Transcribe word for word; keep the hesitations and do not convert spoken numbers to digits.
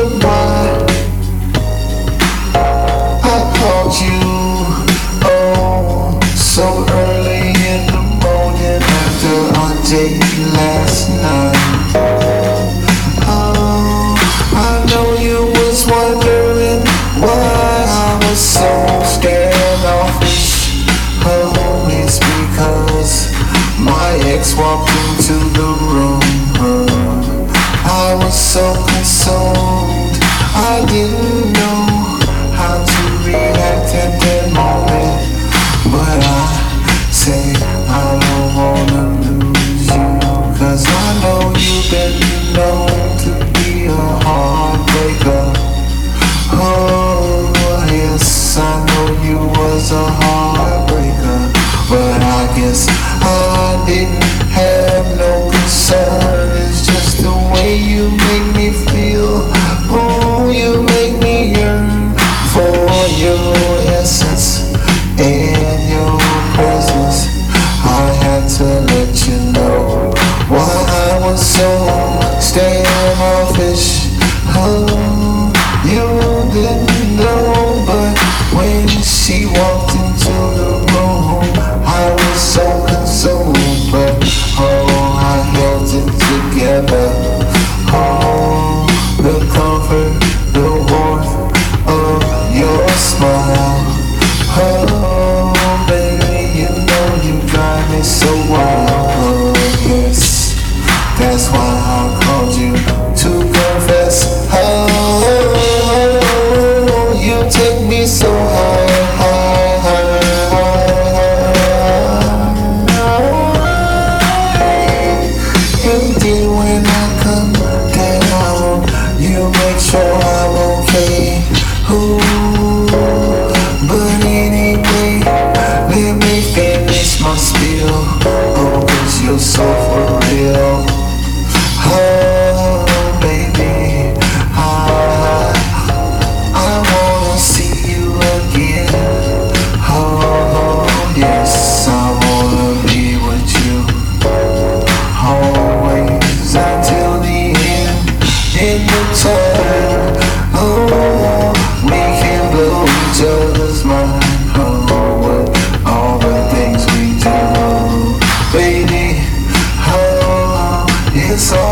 why I called you, oh, so early in the morning after our date last night. Oh, I know you was wondering why I was so standoffish. Oh, it's because my ex walked into the room. I was so consumed, I didn't know how to react at that moment. But I say I don't wanna lose you, cause I know you've been known to be a heartbreaker. Oh yes, I know you was a heartbreaker, but I guess I didn't have no concern. It's just the way you make me feel. Oh, you make me yearn for your essence and your presence. I had to let you know why I was so standoffish. Oh, you didn't know, but when she walked into the room, I was so consumed. But oh, I held it together. Oh, the comfort, the warmth of your smile. Oh, baby, you know you drive me so wild. Oh, yes, that's why I called you to confess. Oh, you take me so high, high, high, high. And then when I come down, you make sure I'm okay. Ooh, but anyway, let me finish my spiel. Oh, cause you're so for real. Oh, baby, I, I wanna see you again. Oh, yes, I wanna be with you always until the end. In the time, oh, we can blow each other's mind. Oh, with all the things we do, baby. Oh, it's all